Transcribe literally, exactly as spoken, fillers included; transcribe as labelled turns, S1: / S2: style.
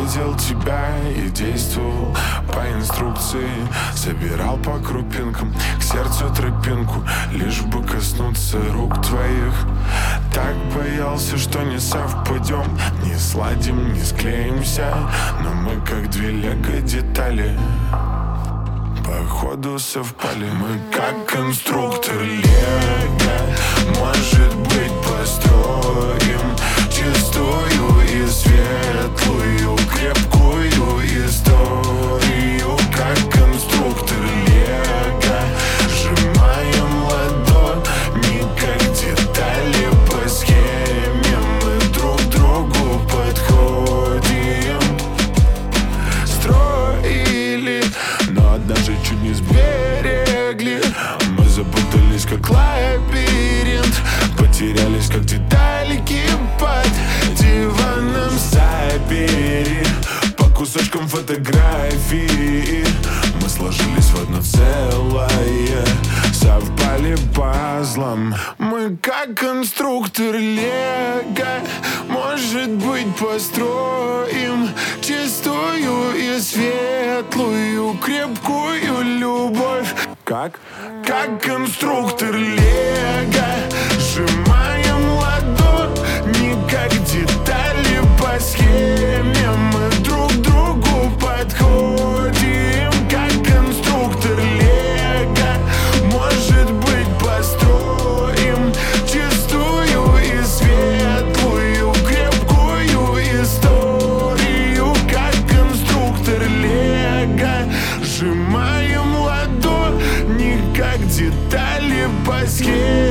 S1: видел тебя и действовал по инструкции. Собирал по крупинкам к сердцу тропинку, лишь бы коснуться рук твоих. Так боялся, что не совпадем, не сладим, не склеимся, но мы как две лего-детали походу совпали. Мы как конструктор лего, может быть, построим чистую и светлую, крепкую историю. Как конструктор лего, сжимаем ладони, как детали по схеме. Мы друг другу подходим. Строили, но однажды чуть не сберегли. Мы запутались, как лабиринт, потерялись, как деталики под диваном. Забери по кусочкам фотографии. Мы сложились в одно целое, совпали пазлом. Мы как конструктор лего, может быть, построим чистую и светлую, крепкую любовь. Как? Как конструктор лего, сжимаем ладони, как детали по схеме. Мы друг другу подходим. Как конструктор лего, может быть, построим чистую и светлую, крепкую историю. Как конструктор лего, сжимаем ладони, как детали по схеме.